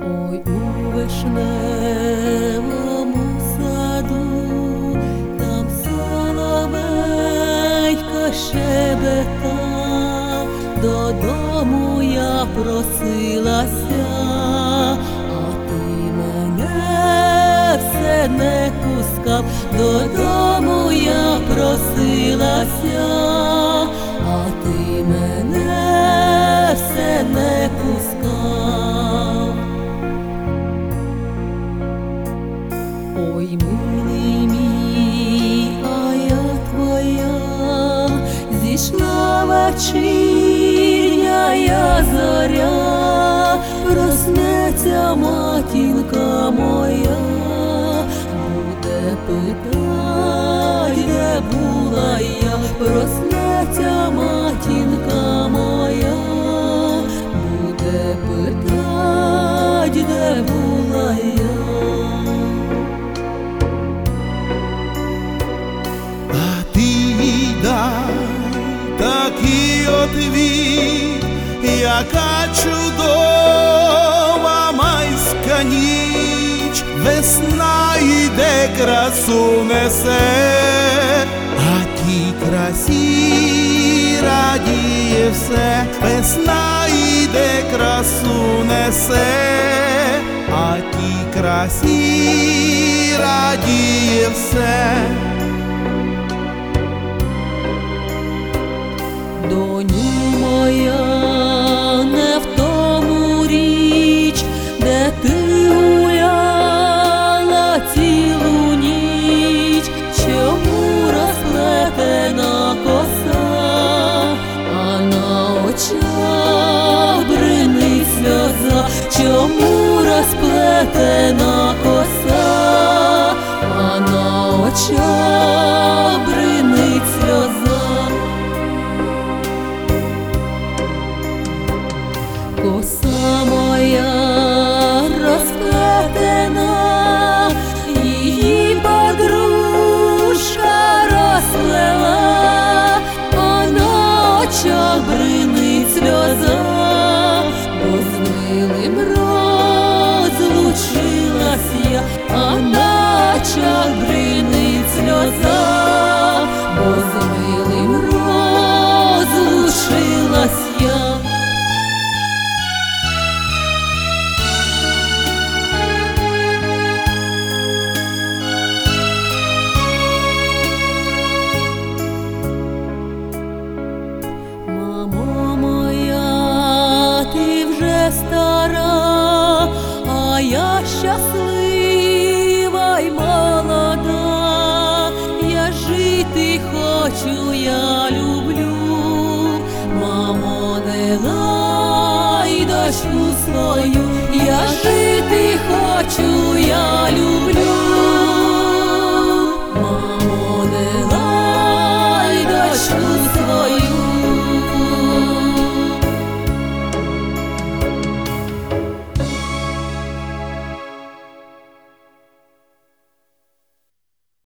Ой, у вишневому саду, там соловейко щебетав, додому я просилася, а ти мене все не пускав. Додому я просилася, а ти мене все не пускав. Ой, милий мій, а я твоя, зійшла вечірня зоря, проснеться матінка моя, буде питать, де була я, проснеться матінка моя, буде питать, де була я. Такий отвіт, яка чудова майська ніч, весна йде, красу несе, а тій красі радіє все. Весна йде, красу несе, а тій красі радіє все. Доню моя, не в тому річ, де ти гуляла цілу ніч, чому розплетена коса, а на очах бринить сльоза, чому розплетена коса.